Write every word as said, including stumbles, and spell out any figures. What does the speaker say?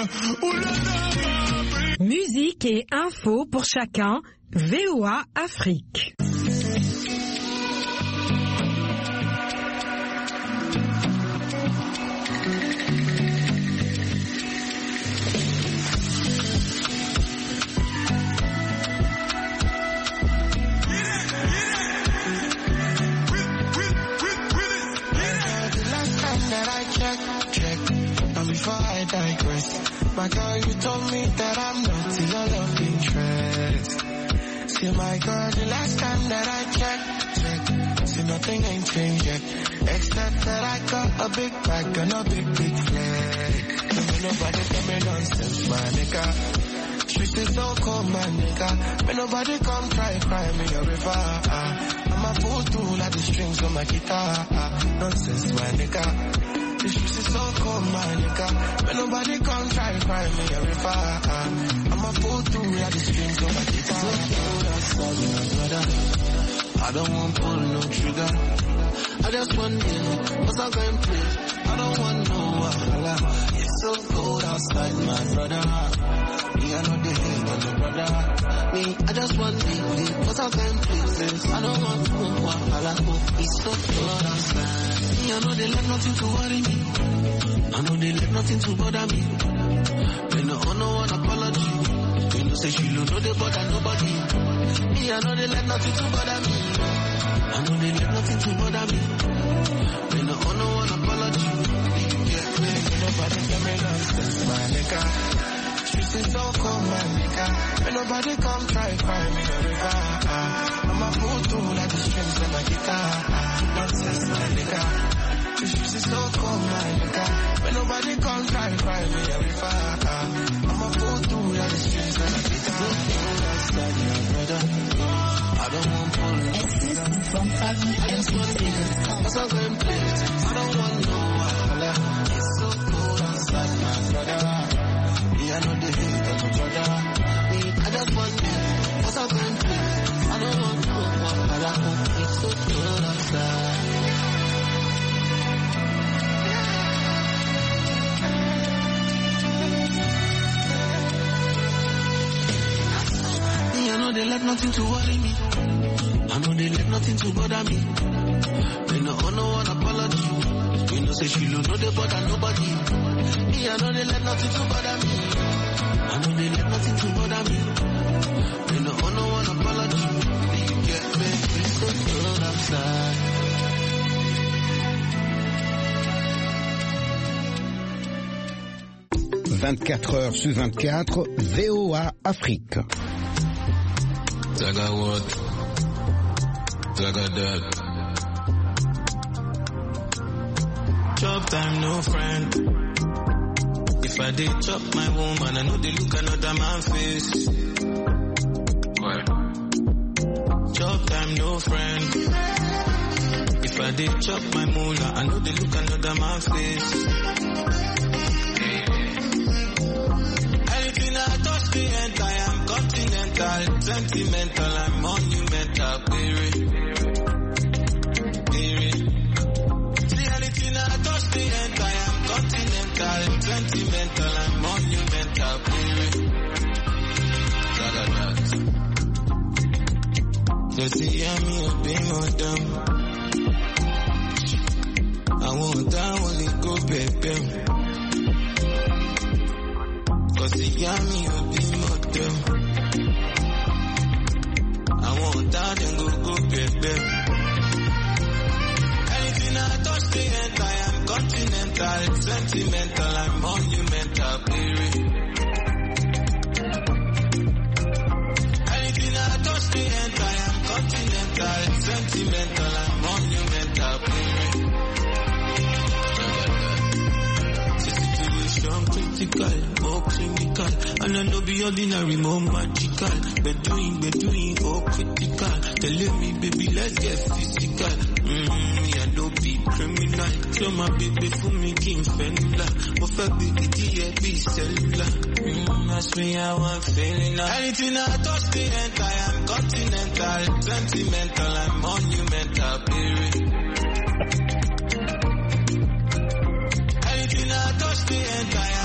Musique et info pour chacun, V O A Afrique. Before I digress, my girl, you told me that I'm not your love interest. See, my girl, the last time that I checked, checked, see, nothing ain't changed yet, except that I got a big bag and a big, big flag. Don't nobody tell me nonsense, my nigga. Streets is so cold, my nigga. May nobody come try cry me a river. I'm a fool too, like the strings on my guitar. Nonsense, my nigga. The streets is so cold, my nigga. When nobody come try to cry me a river. I'm a fool too, yeah, the strings on my guitar. So cold outside, my brother. I don't want pull no trigger. I just want you, what's I going to play? I don't want no wahala. It's so cold outside, my brother. Me, I know the hate on the brother. Me, I just want you, what's I going to play? I don't want no wahala. It's so cold outside. I know they let nothing to worry me. I know they let nothing to bother me. They no owe no one apology. They no say she don't know they bother nobody. Me, I know they let nothing to bother me. I know they let nothing to bother me. They no owe no one apology. Yeah, man, nobody tell me nonsense, my nigga. Streets is so cold, my nigga. When nobody come try cry me a river. I'm a fool too, like the strings on my guitar. Nonsense, my nigga. The streets is so cold, my nigga. When nobody come try to cry me a river. I'm a fool too, like the strings on my guitar. Outside, my brother. I don't want police. From Fabi and Figures. What's up, going place? I don't want no wahala. It's so cold outside, my brother. Me, I know the hate of my brother. Me, I just want you. What's up, going place? I don't want no wahala. It's so cold outside. I know they let nothing to worry me. I know they let nothing to bother me. They no owe no one apology. You know say she don't know they bother nobody. Me, I know they let nothing to bother me. I know they let nothing to bother me. They no owe no one apology. You get me? It's so cold outside. vingt-quatre heures sur vingt-quatre, V O A Afrique. Zaga what? Zaga that. Chop time, no friend. If I did chop my woman, I know they look another man face. Why? Chop time, no friend. If I did chop my moolah, I know they look another man face. Anything I touch the end, I am continental, sentimental, I'm monumental, baby. Baby. See anything I touch the end, I am continental, sentimental, I'm monumental, baby. Just see me obey madam. I won't die when it go baby. Cause the yummy will be model. I won't die then go go baby. Anything I touch the end, I am continental, sentimental, I'm monumental, baby. Anything I touch the end, I am continental, sentimental, I'm monumental, baby. Critical, more clinical, and I know be ordinary, more magical. Bedouin, Bedouin, oh critical. Telling me, baby, let's get physical. Mm-hmm, I know be criminal. Show my baby for me, King Fendler. But for baby, the be cellular. Mm, that's me, how I'm feeling now. Anything I touch the end, I am continental, sentimental, I'm monumental, baby. Anything I touch the end, I am